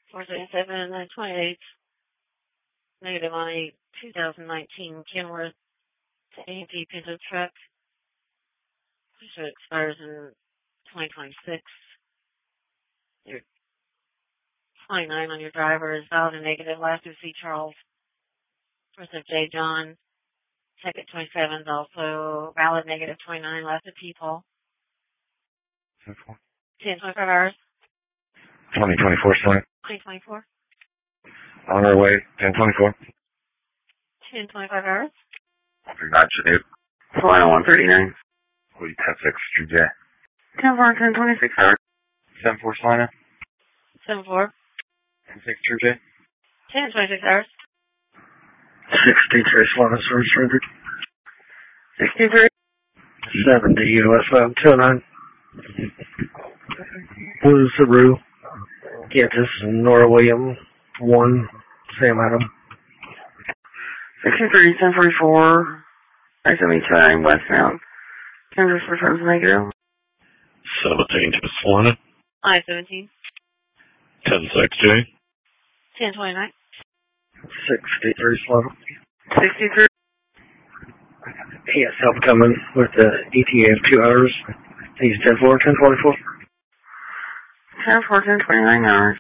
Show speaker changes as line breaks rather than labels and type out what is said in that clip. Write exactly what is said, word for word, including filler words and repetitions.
four seventy-seven, nine twenty-eight, negative on a two thousand nineteen Kenworth to A and P Pinto truck. So it expires in twenty twenty-six. Your twenty-nine on your driver is valid and negative. Last of C. Charles. First of J. John. Second twenty-seven is also valid, negative twenty-nine. Last of P. Paul. ten twenty-five hours.
twenty twenty-four, sorry.
twenty twenty-four.
On our way, ten twenty-four.
ten twenty-five hours.
Gotcha, dude.
Flying one thirty-nine.
What do you ten six, Drew J?
ten four, ten twenty-six hours.
seven four, Selena.
seven four.
ten six, Drew J.
ten twenty-six hours.
sixty-three, Selena, service rendered.
sixty-three.
seventy, U S O, two oh nine. Blue Subaru. Gantis, Nora William, one, Sam Adam.
sixty-three, ten forty-four. I seventy-nine, westbound. Kansas returns negative.
seventeen to Selena.
I seventeen.
ten six, J.
ten twenty-nine.
sixty-three, Selena.
sixty-three.
He has help coming with the E T A of two hours. He's ten four, ten twenty-four.
ten four, ten twenty-nine hours.